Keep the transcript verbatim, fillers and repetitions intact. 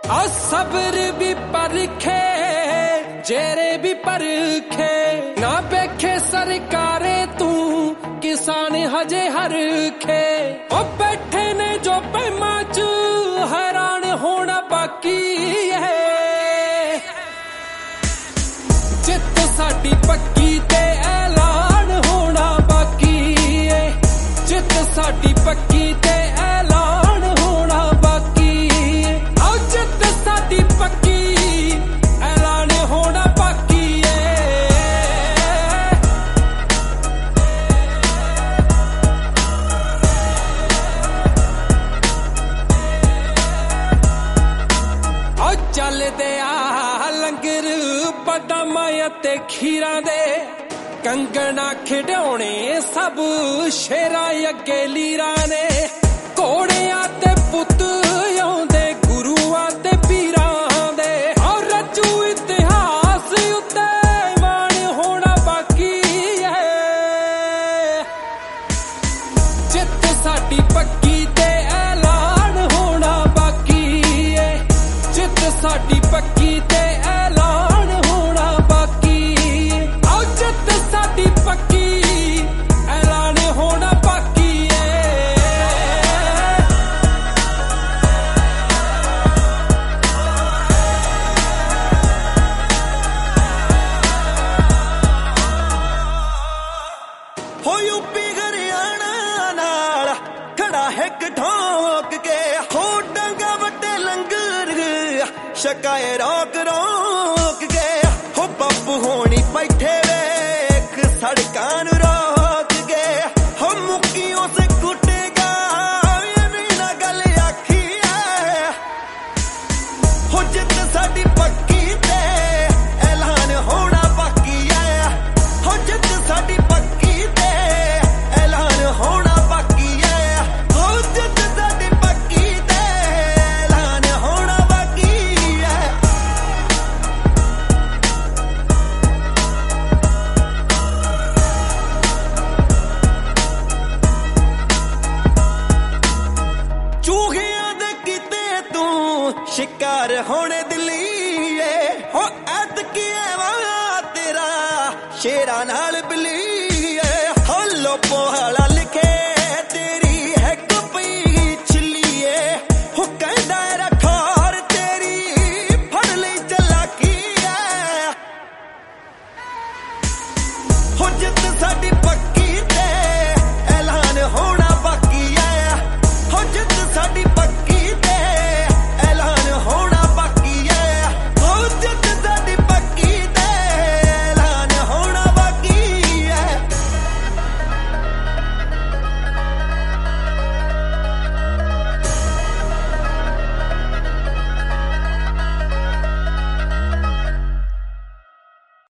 आ सब्र भी परखे जेरे भी परखे ना बेखे सरकारे तू किसान हजे हरखे ओ बैठे ने जो पैमा च हैरान होना बाकी है जित साडी पक्की ते ऐलान होना बाकी है जित साडी पक्की ते ऐलान होना बाकी है आओ जित साडी पक्की ऐलान होना बाकी है आओ चलदे आ लंगर बदामां ते खीरां दे कंगना खिडौणे सब शेरां अगे लीरां ने घोड़ियां ते पुत्त आउंदे गुरुआं ते पीरां दे और रचू इतिहास उत्ते मान होना बाकी है जित साडी पक्की ते ऐलान होना बाकी है जित साडी पक्की ते ऐलान होना बाकी है आओ जित साडी पक्की ऐलान होना बाकी है हो यूपी हरियाणा नाल खड़ा हिक ठोक के हो डंगा वड्डे लंगर शकाए रोक रोक के हो बापू होनी बैठे वेख सड़कां नूं रोक के हो मुक्कियों से कुटेगा ये भी ना गल आखी है हो जित साडी पक्की ते ऐलान होना बाकी है हो जित साडी पक्की ते ऐलान होना बाकी है हो जित साडी पक्की ते ऐलान होना बाकी है चूहियां दे किते तू शिकार होने दिली है हो ऐतकी वा तेरा शेरां नाल